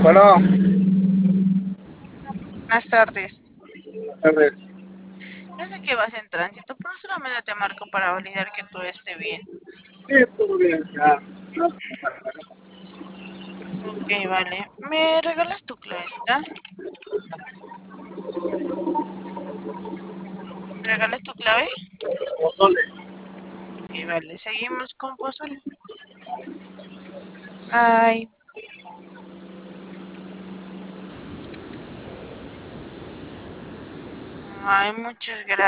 Bueno, Buenas tardes. a ver, Yo sé que vas en tránsito, pero solamente te marco para validar que todo esté bien. sí, todo bien, ya. No, Ok, vale. ¿Me regalas tu clavecita? ¿Me regalas tu clave? pozole. Ok, vale. Seguimos con pozole. Ay, ay, muchas gracias.